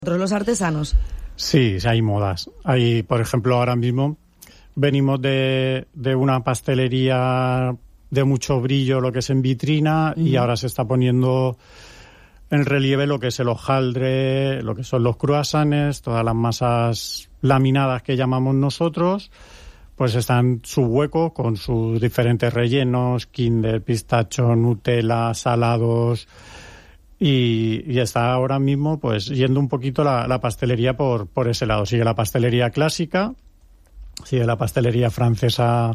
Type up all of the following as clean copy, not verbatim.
los artesanos? Sí, hay modas. Hay, por ejemplo, ahora mismo venimos de una pastelería de mucho brillo, lo que es en vitrina, y ahora se está poniendo en relieve lo que es el hojaldre, lo que son los croissants, todas las masas laminadas que llamamos nosotros, pues están en su hueco con sus diferentes rellenos, Kinder, pistacho, Nutella, salados. Y está ahora mismo pues yendo un poquito la pastelería por ese lado. Sigue la pastelería clásica, sigue la pastelería francesa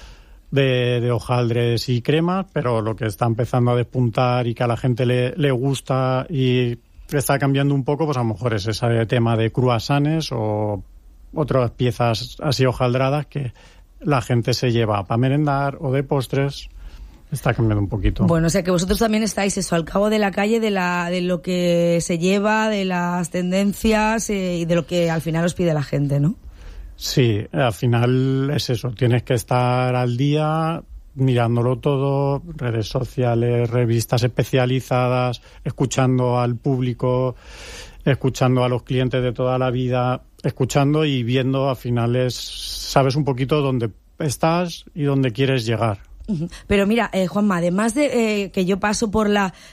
de hojaldres y cremas, pero lo que está empezando a despuntar y que a la gente le gusta y está cambiando un poco, pues a lo mejor es ese tema de croissants o otras piezas así hojaldradas que la gente se lleva para merendar o de postres. Está cambiando un poquito. Bueno, o sea que vosotros también estáis eso, al cabo de la calle de lo que se lleva, de las tendencias y de lo que al final os pide la gente, ¿no? Sí, al final es eso. Tienes que estar al día mirándolo todo, redes sociales, revistas especializadas, escuchando al público, escuchando a los clientes de toda la vida, escuchando y viendo. Al final sabes un poquito dónde estás y dónde quieres llegar. Pero mira, Juanma, además de que yo paso por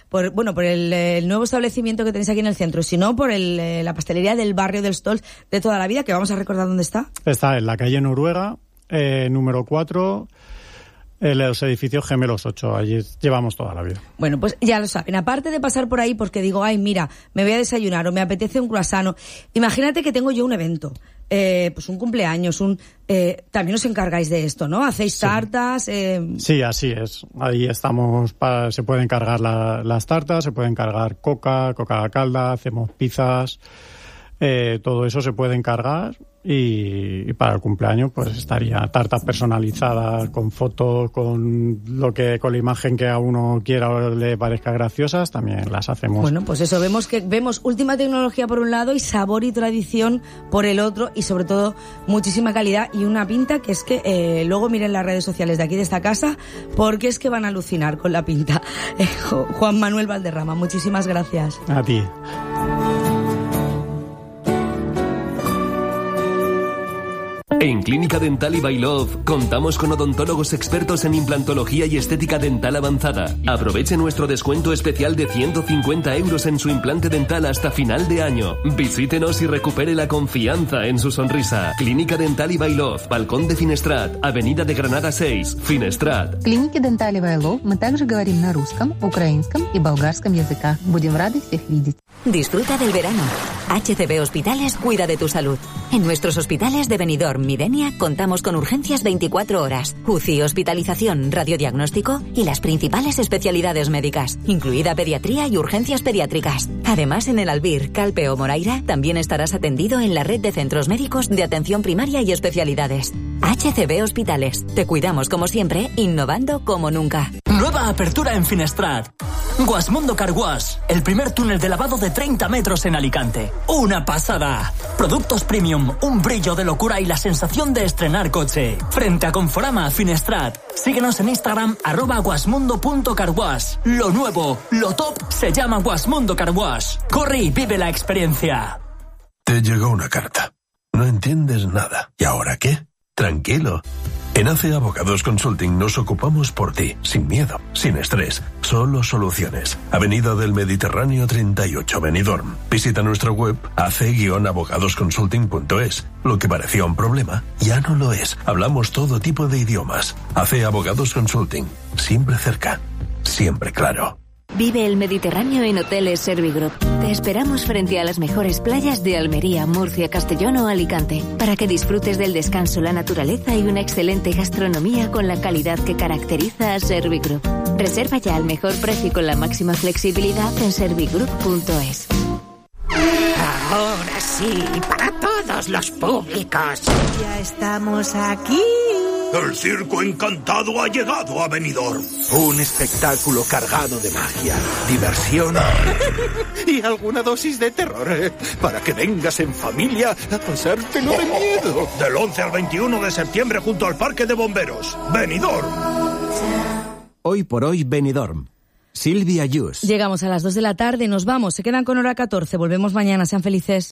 el nuevo establecimiento que tenéis aquí en el centro, sino por la pastelería del barrio del Stolz de toda la vida, que vamos a recordar dónde está. Está en la calle Noruega, número 4, en los edificios Gemelos 8. Allí llevamos toda la vida. Bueno, pues ya lo saben. Aparte de pasar por ahí porque digo, ay, mira, me voy a desayunar o me apetece un croissant. Imagínate que tengo yo un evento. Pues un cumpleaños, también os encargáis de esto, ¿no? ¿Hacéis tartas? Sí, así es. Ahí estamos, se pueden cargar las tartas, se pueden cargar coca calda, hacemos pizzas, todo eso se puede encargar y para el cumpleaños pues estaría tartas personalizadas con fotos, con la imagen que a uno quiera o le parezca graciosas, también las hacemos. Bueno, pues eso, vemos última tecnología por un lado y sabor y tradición por el otro y sobre todo muchísima calidad y una pinta que es que luego miren las redes sociales de aquí de esta casa porque es que van a alucinar con la pinta. Juan Manuel Valderrama, muchísimas gracias. A ti. En Clínica Dental y by Love contamos con odontólogos expertos en implantología y estética dental avanzada. Aproveche nuestro descuento especial de 150 € en su implante dental hasta final de año. Visítenos y recupere la confianza en su sonrisa. Clínica Dental y by Love, Balcón de Finestrat, Avenida de Granada 6, Finestrat. Клинике Dental y by Love мы также говорим на русском, украинском и болгарском языках. Будем рады всех видеть. Disfruta del verano. HCB Hospitales cuida de tu salud. En nuestros hospitales de Benidorm, Midenia, contamos con urgencias 24 horas, UCI, hospitalización, radiodiagnóstico y las principales especialidades médicas, incluida pediatría y urgencias pediátricas. Además, en el Albir, Calpe o Moraira también estarás atendido en la red de centros médicos de atención primaria y especialidades. HCB Hospitales. Te cuidamos como siempre, innovando como nunca. Nueva apertura en Finestrat. Guasmundo Car Wash, el primer túnel de lavado de 30 metros en Alicante. ¡Una pasada! Productos premium, un brillo de locura y la sensación de estrenar coche. Frente a Conforama, Finestrat. Síguenos en Instagram, @guasmundo.carwash. Lo nuevo, lo top, se llama Guasmundo Car Wash. Corre y vive la experiencia. Te llegó una carta. No entiendes nada. ¿Y ahora qué? Tranquilo. En AC Abogados Consulting nos ocupamos por ti, sin miedo, sin estrés, solo soluciones. Avenida del Mediterráneo 38, Benidorm. Visita nuestra web ac-abogadosconsulting.es. Lo que parecía un problema, ya no lo es. Hablamos todo tipo de idiomas. AC Abogados Consulting. Siempre cerca, siempre claro. Vive el Mediterráneo en Hoteles Servigroup. Te esperamos frente a las mejores playas de Almería, Murcia, Castellón o Alicante, para que disfrutes del descanso, la naturaleza y una excelente gastronomía con la calidad que caracteriza a Servigroup. Reserva ya al mejor precio y con la máxima flexibilidad en servigroup.es. Ahora sí, para todos los públicos. Ya estamos aquí. El Circo Encantado ha llegado a Benidorm. Un espectáculo cargado de magia, diversión y alguna dosis de terror. Para que vengas en familia a pasártelo de miedo. Del 11 al 21 de septiembre junto al Parque de Bomberos. Benidorm. Hoy por hoy Benidorm. Silvia Yus. Llegamos a las 2 de la tarde, nos vamos, se quedan con Hora 14, volvemos mañana, sean felices.